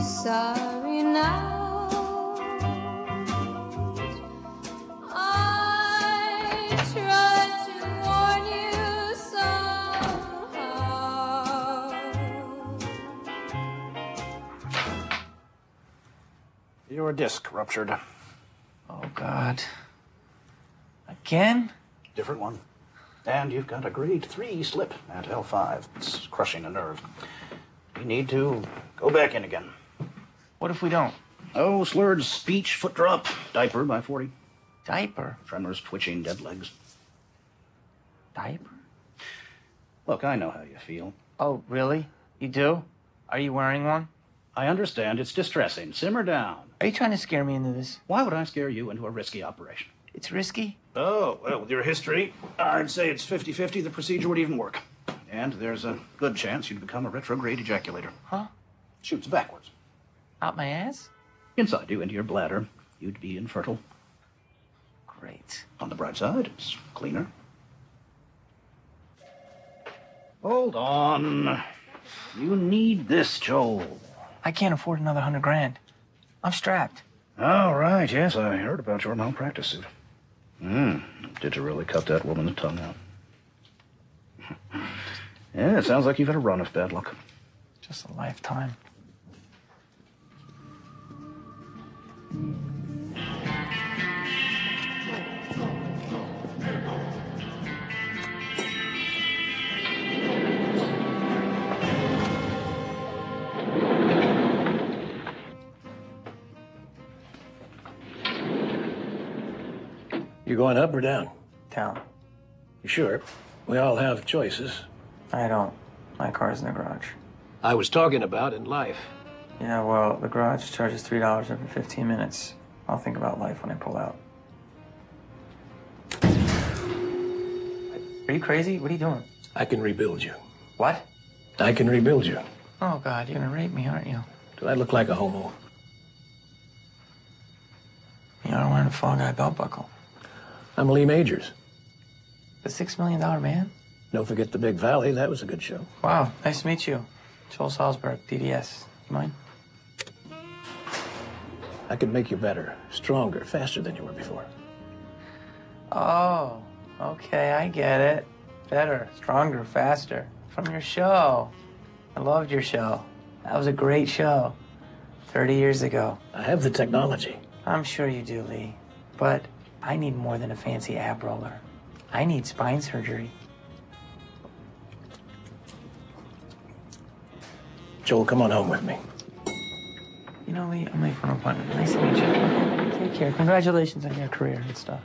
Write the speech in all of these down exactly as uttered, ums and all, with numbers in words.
sorry now. I tried to warn you somehow. Your disc ruptured. Oh, God. Again? Different one. And you've got a grade three slip at L five. It's crushing a nerve. You need to go back in again. What if we don't? Oh, slurred speech, foot drop, diaper by forty. Diaper? Tremors, twitching, dead legs. Diaper? Look, I know how you feel. Oh, really? You do? Are you wearing one? I understand it's distressing. Simmer down. Are you trying to scare me into this? Why would I scare you into a risky operation? It's risky? Oh, well, with your history, I'd say it's fifty-fifty the procedure would even work. And there's a good chance you'd become a retrograde ejaculator. Huh? Shoots backwards. Out my ass? Inside you, into your bladder. You'd be infertile. Great. On the bright side, it's cleaner. Hold on. You need this, Joel. I can't afford another hundred grand. I'm strapped. All right, yes, I heard about your malpractice suit. Hmm, did you really cut that woman the tongue out? Yeah, it sounds like you've had a run of bad luck. Just a lifetime. You going up or down? Down. You sure? We all have choices. I don't. My car's in the garage. I was talking about in life. Yeah, well, the garage charges three dollars every fifteen minutes. I'll think about life when I pull out. Are you crazy? What are you doing? I can rebuild you. What? I can rebuild you. Oh, God, you're gonna rape me, aren't you? Do I look like a homo? You are wearing a Fall Guy belt buckle. I'm Lee Majors. The six million dollar man? Don't forget the Big Valley. That was a good show. Wow, nice to meet you. Joel Salzberg, D D S. You mind? I can make you better, stronger, faster than you were before. Oh, okay, I get it. Better, stronger, faster. From your show. I loved your show. That was a great show. thirty years ago. I have the technology. I'm sure you do, Lee. But I need more than a fancy ab roller. I need spine surgery. Joel, come on home with me. You know, Lee, I'm late for an appointment. Nice to meet you. Take care. Congratulations on your career and stuff.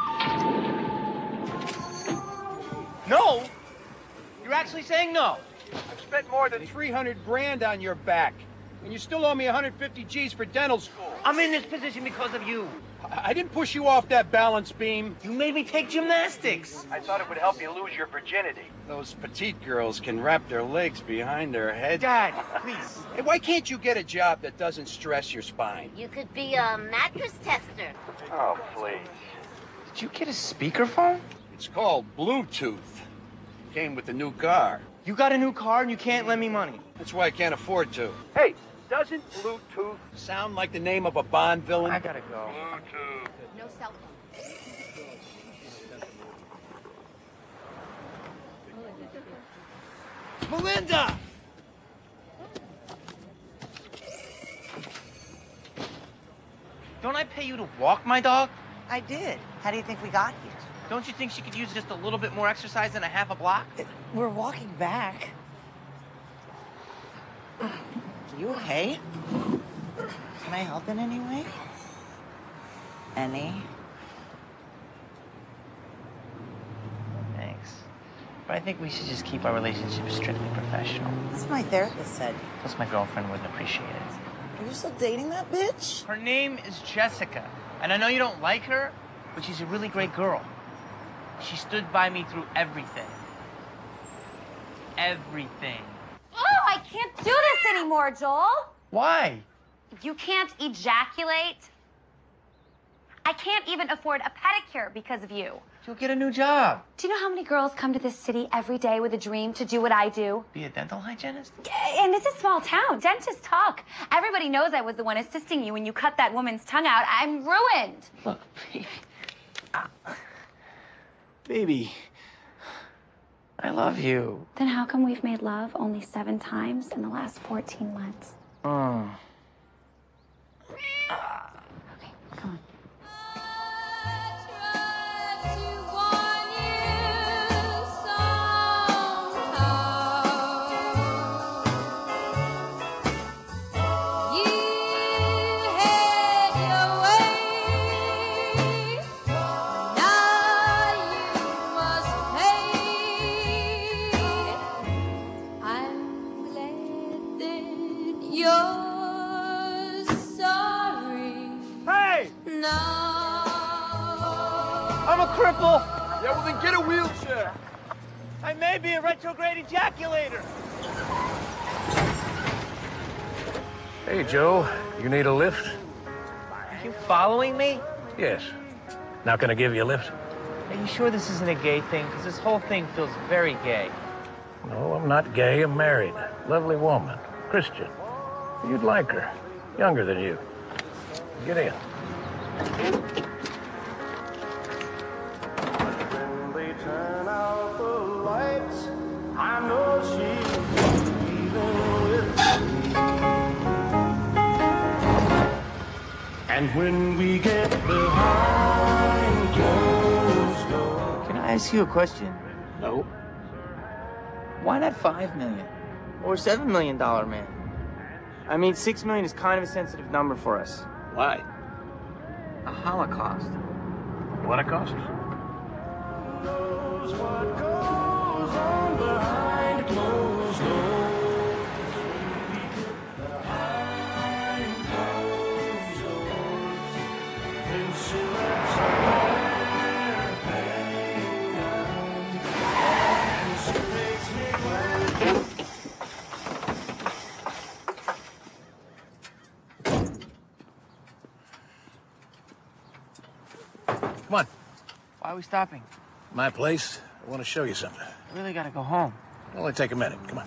No? You're actually saying no? I've spent more than three hundred grand on your back, and you still owe me one hundred fifty G's for dental school. I'm in this position because of you. I, I didn't push you off that balance beam. You made me take gymnastics. I thought it would help you lose your virginity. Those petite girls can wrap their legs behind their head. Dad, please. Hey, why can't you get a job that doesn't stress your spine? You could be a mattress tester. Oh, please. Did you get a speakerphone? It's called Bluetooth. Came with the new car. You got a new car and you can't lend me money. That's why I can't afford to. Hey, doesn't Bluetooth sound like the name of a Bond villain? I gotta go. Bluetooth. No cell phone. Melinda! Don't I pay you to walk my dog? I did. How do you think we got here? Don't you think she could use just a little bit more exercise than a half a block? We're walking back. You okay? Can I help in any way? Any? Thanks. But I think we should just keep our relationship strictly professional. That's what my therapist said. Plus, my girlfriend wouldn't appreciate it. Are you still dating that bitch? Her name is Jessica. And I know you don't like her, but she's a really great girl. She stood by me through everything. Everything. Oh, I can't do this anymore, Joel. Why? You can't ejaculate. I can't even afford a pedicure because of you. You'll get a new job. Do you know how many girls come to this city every day with a dream to do what I do? Be a dental hygienist? And it's a small town. Dentists talk. Everybody knows I was the one assisting you when you cut that woman's tongue out. I'm ruined. Look, baby. Baby. I love you. Then how come we've made love only seven times in the last fourteen months? Oh. Okay, come on. I'm a cripple. Yeah, well then get a wheelchair. I may be a retrograde ejaculator. Hey, Joe, you need a lift? Are you following me? Yes. Now, can I give you a lift? Are you sure this isn't a gay thing? Because this whole thing feels very gay. No, I'm not gay. I'm married. Lovely woman. Christian. You'd like her. Younger than you. Get in. When they turn out the lights, I know she's leaving with me. And when we get behind closed doors. Can I ask you a question? No. Why not five million? Or seven million dollar man? I mean, six million is kind of a sensitive number for us. Why? A Holocaust. What it costs? Knows what goes on behind closed doors. Behind closed doors. Then she lets her hair hang down. And she makes me glad. Come on. Why are we stopping? My place. I want to show you something. I really gotta go home. It'll only take a minute. Come on.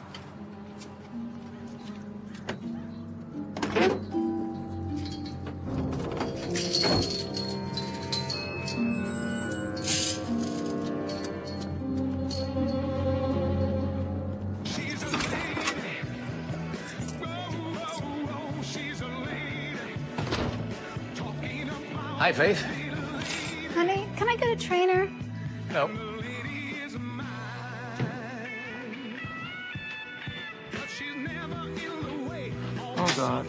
Hi, Faith. Honey, can I get a trainer? No. Oh, God.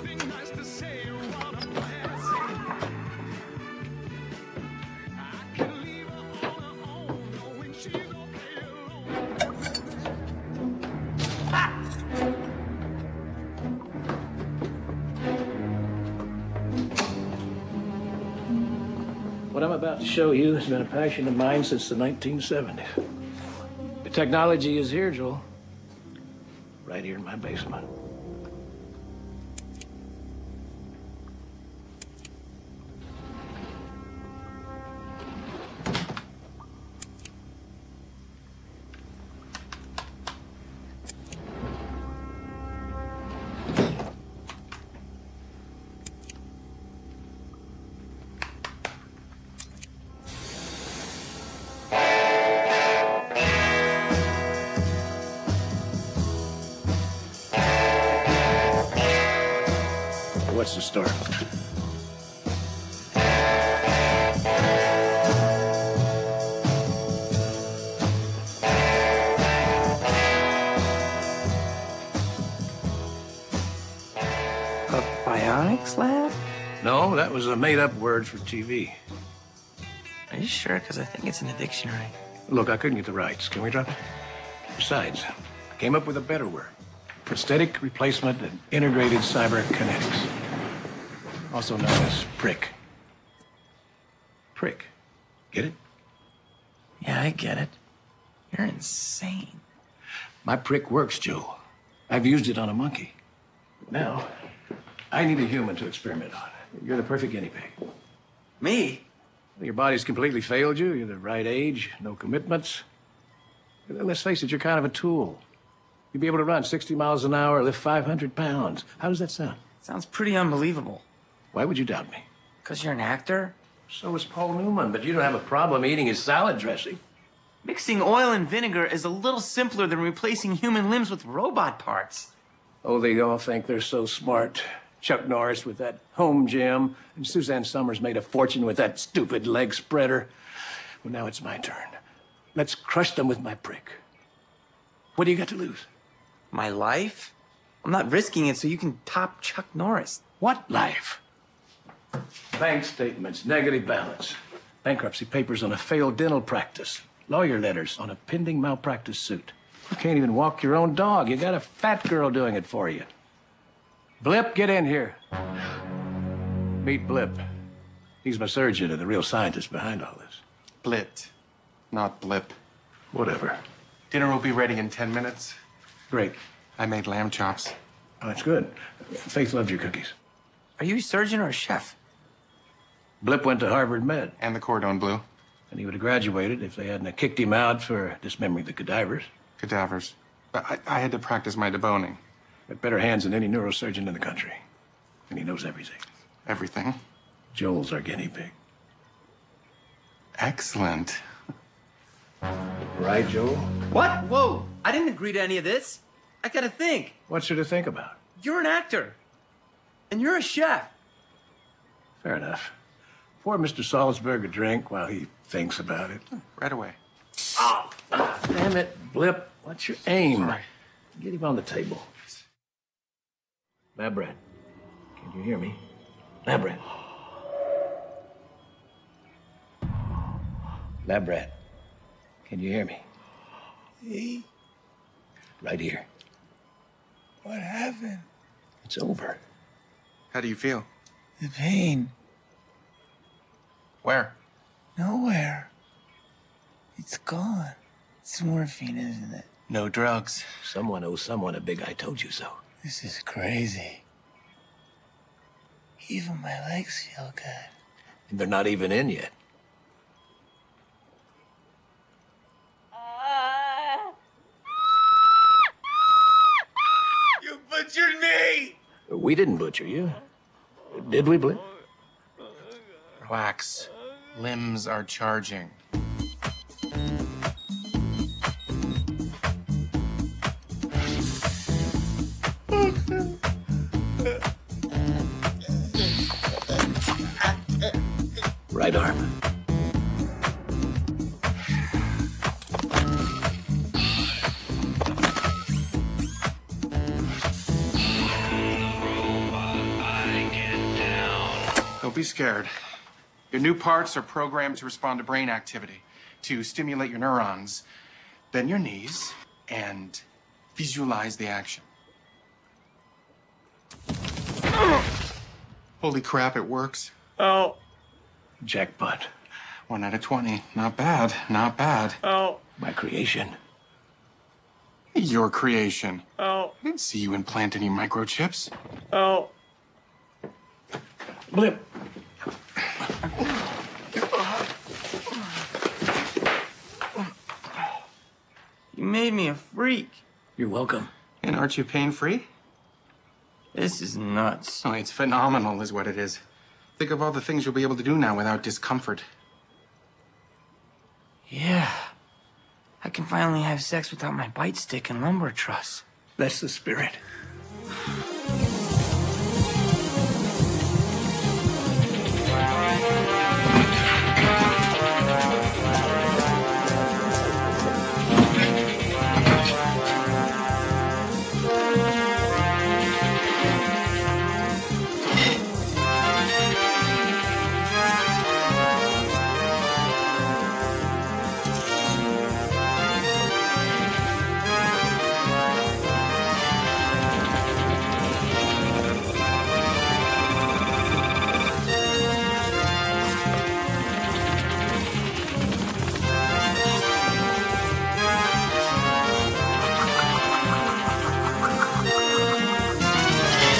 What I'm about to show you has been a passion of mine since the nineteen seventies. The technology is here, Joel. Right here in my basement. What's the story? A bionics lab? No, that was a made-up word for T V. Are you sure? Because I think it's in the dictionary. Look, I couldn't get the rights. Can we drop it? Besides, I came up with a better word. Prosthetic replacement and integrated cyberkinetics. Also known as prick. Prick. Get it? Yeah, I get it. You're insane. My prick works, Joe. I've used it on a monkey. Now, I need a human to experiment on. You're the perfect guinea pig. Me? Your body's completely failed you. You're the right age, no commitments. Let's face it, you're kind of a tool. You'd be able to run sixty miles an hour, lift five hundred pounds. How does that sound? Sounds pretty unbelievable. Why would you doubt me? Because you're an actor? So is Paul Newman, but you don't have a problem eating his salad dressing. Mixing oil and vinegar is a little simpler than replacing human limbs with robot parts. Oh, they all think they're so smart. Chuck Norris with that home gym, and Suzanne Summers made a fortune with that stupid leg spreader. Well, now it's my turn. Let's crush them with my prick. What do you got to lose? My life? I'm not risking it so you can top Chuck Norris. What life? Bank statements, negative balance, bankruptcy papers on a failed dental practice, lawyer letters on a pending malpractice suit. You can't even walk your own dog. You got a fat girl doing it for you. Blip, get in here. Meet Blip. He's my surgeon and the real scientist behind all this. Blit, not blip. Whatever. Dinner will be ready in ten minutes. Great. I made lamb chops. Oh, that's good. Faith loved your cookies. Are you a surgeon or a chef? Blip went to Harvard Med, And the cordon bleu. and he would have graduated if they hadn't have kicked him out for dismembering the cadavers. Cadavers. But I, I had to practice my deboning. Got better hands than any neurosurgeon in the country. And he knows everything. Everything. Joel's our guinea pig. Excellent. Right, Joel? What? Whoa! I didn't agree to any of this. I gotta think. What's there to think about? You're an actor. And you're a chef. Fair enough. Pour Mister Salzberg a drink while he thinks about it. Right away. Damn it, Blip. What's your aim? Sorry. Get him on the table. Labrat, can you hear me? Labrat. Labrat, can you hear me? Hey, Right here. what happened? It's over. How do you feel? The pain. Where? Nowhere. It's gone. It's morphine, isn't it? No drugs. Someone owes someone a big I told you so. This is crazy. Even my legs feel good. And they're not even in yet. You butchered me! We didn't butcher you. Did we, Blip? Relax. Limbs are charging. Right arm. Don't be scared. Your new parts are programmed to respond to brain activity, to stimulate your neurons. Bend your knees and visualize the action. Holy crap, it works. Oh, Jackpot. One out of twenty. Not bad. Not bad. oh, My creation. Your creation. oh, I didn't see you implant any microchips. oh. Blip. You made me a freak. You're welcome. And aren't you pain-free? This is nuts. Oh, it's phenomenal is what it is. Think of all the things you'll be able to do now without discomfort. Yeah. I can finally have sex without my bite stick and lumbar truss. That's the spirit.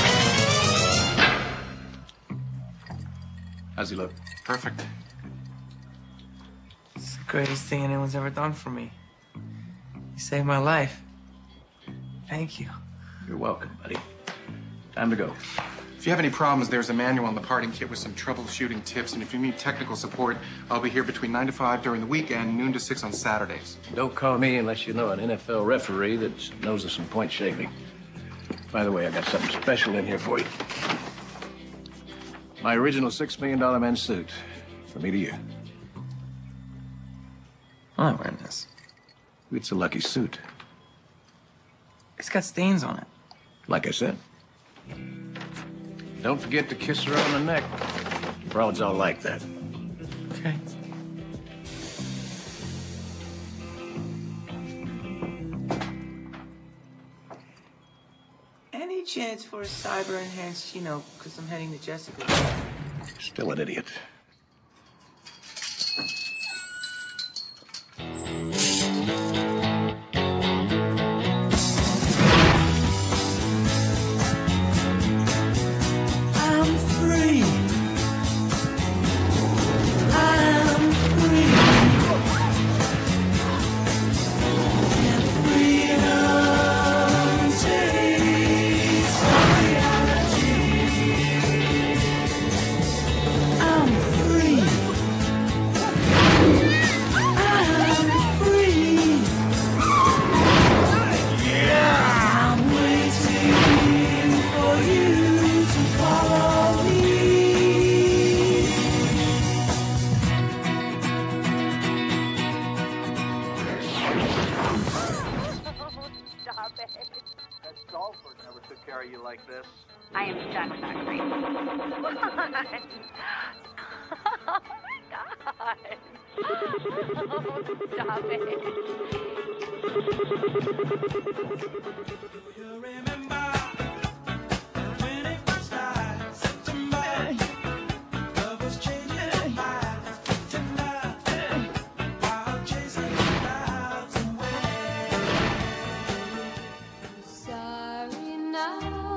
How's he look? Perfect. greatest thing anyone's ever done for me. You saved my life. Thank you. You're welcome, buddy. Time to go. If you have any problems, there's a manual on the parting kit with some troubleshooting tips. And if you need technical support, I'll be here between nine to five during the weekend, noon to six on Saturdays. Don't call me unless you know an N F L referee that knows of some point shaving. By the way, I got something special in here for you. My original six million dollar men's suit. From me to you. I'm not wearing this. It's a lucky suit. It's got stains on it. Like I said. Don't forget to kiss her on the neck. Broads all like that. Okay. Any chance for a cyber-enhanced, you know, because I'm heading to Jessica. Still an idiot. I'm free. I'm free. And freedom takes reality. I'm free. I'm free. I'm waiting for you to follow me. Stop it. That golfer never took care of you like this. I am just not crazy. What? Oh my God. Stop it. Sorry now.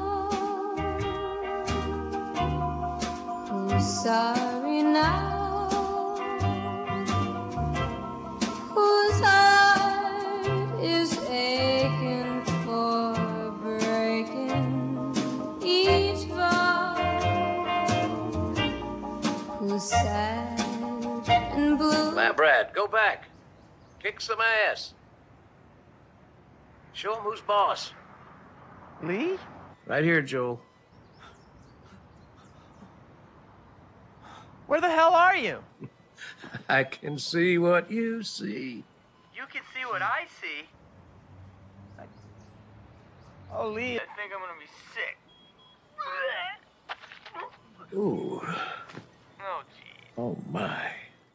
Who's sorry now? Whose heart is aching for breaking each vow? Who's sad and blue? Lab Brad, go back. Kick some ass. Show him who's boss. Lee? Right here, Joel. Where the hell are you? I can see what you see. You can see what I see. Oh, Lee. I think I'm gonna be sick. Ooh. Oh, gee. Oh, my.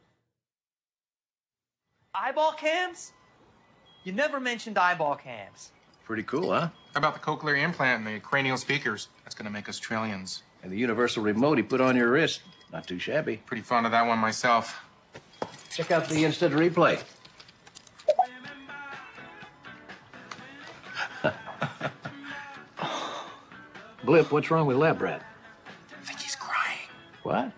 Eyeball cams? You never mentioned eyeball cams. Pretty cool, huh? How about the cochlear implant and the cranial speakers? That's gonna make us trillions. And the universal remote he put on your wrist. Not too shabby. Pretty fond of that one myself. Check out the instant replay. Blip, what's wrong with Lab Rat? I think he's crying. What?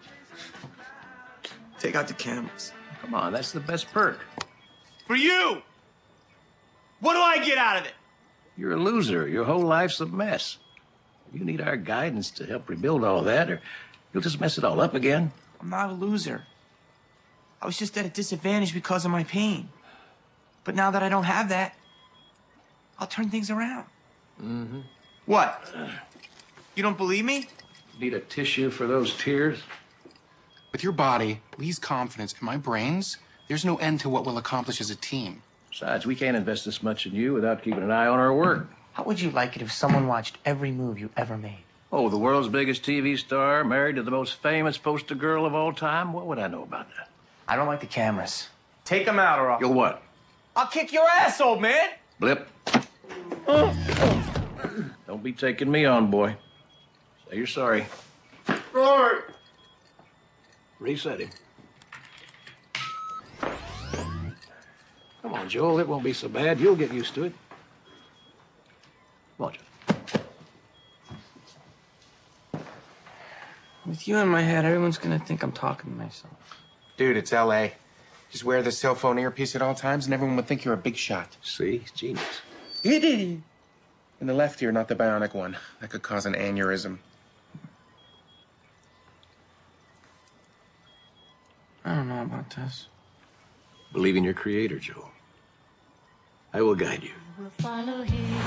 Take out the cameras. Come on, that's the best perk. For you! What do I get out of it? You're a loser. Your whole life's a mess. You need our guidance to help rebuild all that, or you'll just mess it all up again. I'm not a loser. I was just at a disadvantage because of my pain. But now that I don't have that, I'll turn things around. Mm-hmm. What? You don't believe me? Need a tissue for those tears? With your body, Lee's confidence, and my brains, there's no end to what we'll accomplish as a team. Besides, we can't invest this much in you without keeping an eye on our work. How would you like it if someone watched every move you ever made? Oh, the world's biggest T V star, married to the most famous poster girl of all time? What would I know about that? I don't like the cameras. Take them out or I'll... You'll what? I'll kick your ass, old man! Blip. Don't be taking me on, boy. Say you're sorry. Sorry. Reset him. Come on, Joel. It won't be so bad. You'll get used to it. Come on, Joel. With you in my head, everyone's gonna think I'm talking to myself. Dude, it's L A. Just wear the cell phone earpiece at all times, and everyone would think you're a big shot. See? Genius. In the left ear, not the bionic one. That could cause an aneurysm. I don't know about this. Believe in your creator, Joel. I will guide you. We'll follow him,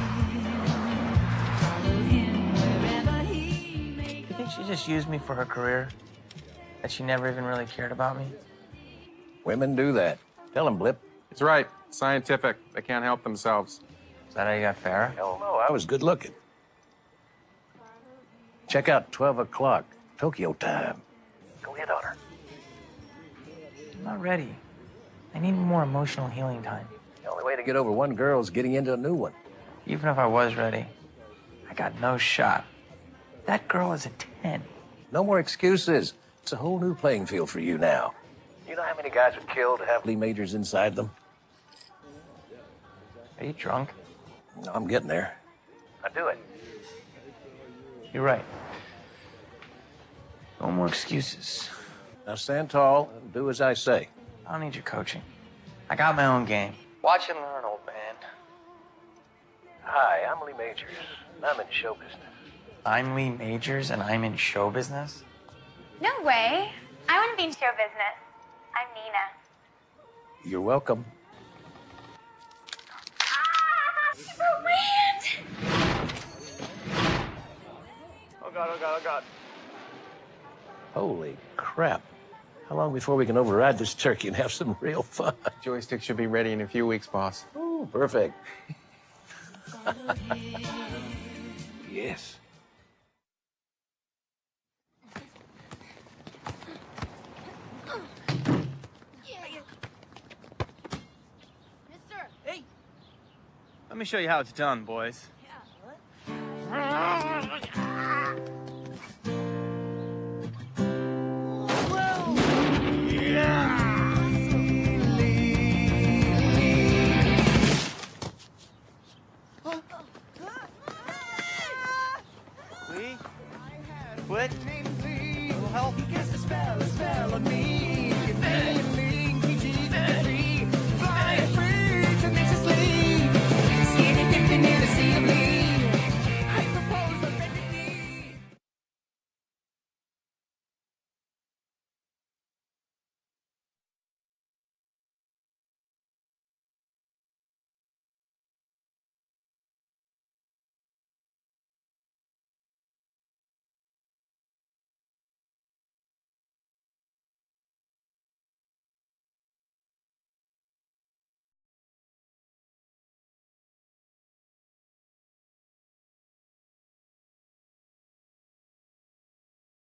follow him wherever he may You think she just used me for her career? That she never even really cared about me? Women do that. Tell him, Blip. It's right. Scientific. They can't help themselves. Is that how you got Farrah? Hell no, I was good looking. Check out twelve o'clock, Tokyo time. Go hit on her. I'm not ready. I need more emotional healing time. The only way to get over one girl is getting into a new one. Even if I was ready, I got no shot. That girl is a ten. No more excuses. It's a whole new playing field for you now. You know how many guys would kill to have Lee Majors inside them? Are you drunk? No, I'm getting there. I do it. You're right. No more excuses. Now stand tall and do as I say. I don't need your coaching. I got my own game. Watch and learn, old man. Hi, I'm Lee Majors. And I'm in show business. I'm Lee Majors and I'm in show business? No way. I want to be in show business. I'm Nina. You're welcome. Romantic. Oh, God, oh, God, oh, God. Holy crap. How long before we can override this turkey and have some real fun? Joystick should be ready in a few weeks, boss. Ooh, perfect. Yes. Let me show you how it's done, boys. Lee? Quit? A little help? He casts a spell, a spell on me.